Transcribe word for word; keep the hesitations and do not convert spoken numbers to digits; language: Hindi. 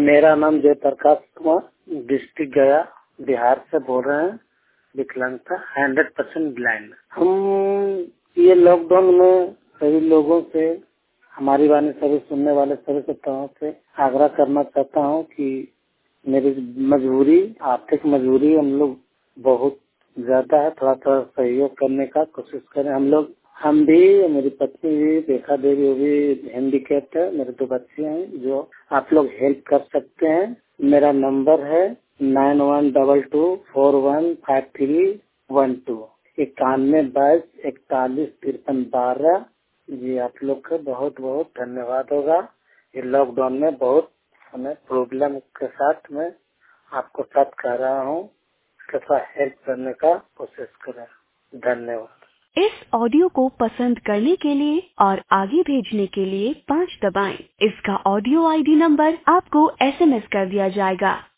मेरा नाम जयप्रकाश कुमार, डिस्ट्रिक्ट गया, बिहार से बोल रहे हैं। विकलांगता हंड्रेड परसेंट ब्लाइंड। हम ये लॉकडाउन में सभी लोगों से, हमारी वाणी सभी सुनने वाले सभी श्रोताओं से आग्रह करना चाहता हूँ कि मेरी मजबूरी, आर्थिक मजबूरी हम लोग बहुत ज्यादा है, थोड़ा थोड़ा सहयोग करने का कोशिश करें। हम लोग हम भी, मेरी पत्नी भी, देखा देवी वो भी हैंडीकैप्ड है, मेरे दो बच्चे हैं जो आप लोग हेल्प कर सकते हैं। मेरा नंबर है nine one double two four one five three one two इक्यानवे बाईस इकतालीस तिरपन बारह। जी आप लोग का बहुत बहुत धन्यवाद होगा। ये लॉकडाउन में बहुत हमें प्रॉब्लम के साथ में आपको साथ कर रहा हूँ, थोड़ा हेल्प करने का कोशिश करें। धन्यवाद। इस ऑडियो को पसंद करने के लिए और आगे भेजने के लिए पाँच दबाएं। इसका ऑडियो आईडी नंबर आपको एसएमएस कर दिया जाएगा।